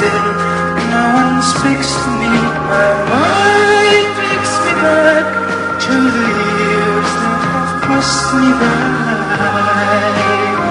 still. No one speaks to me. My mind takes me back to the years that have passed me by.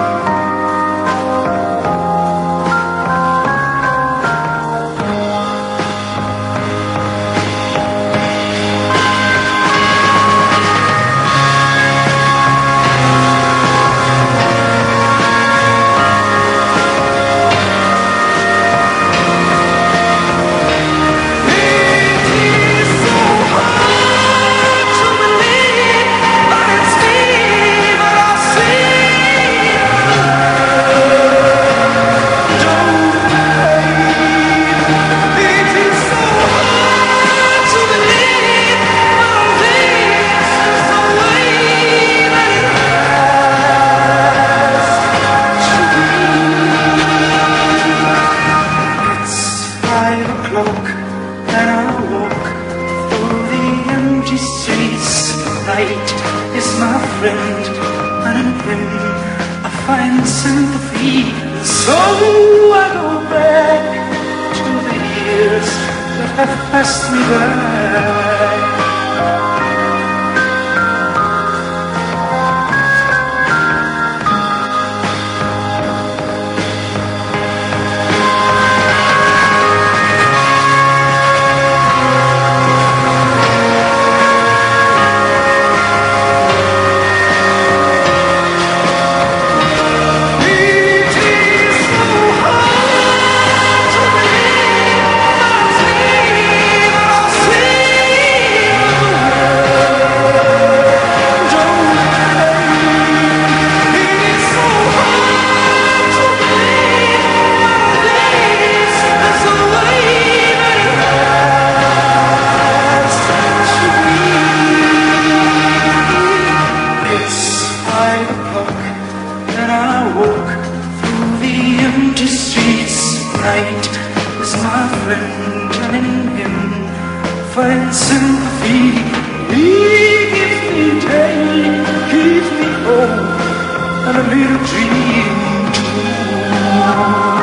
And I walk through the empty streets. Night is my friend, and in him I find sympathy. So I go back to the years that have passed me by. Night is my friend, and in him find sympathy. He gives me day, gives me hope, and a little dream too.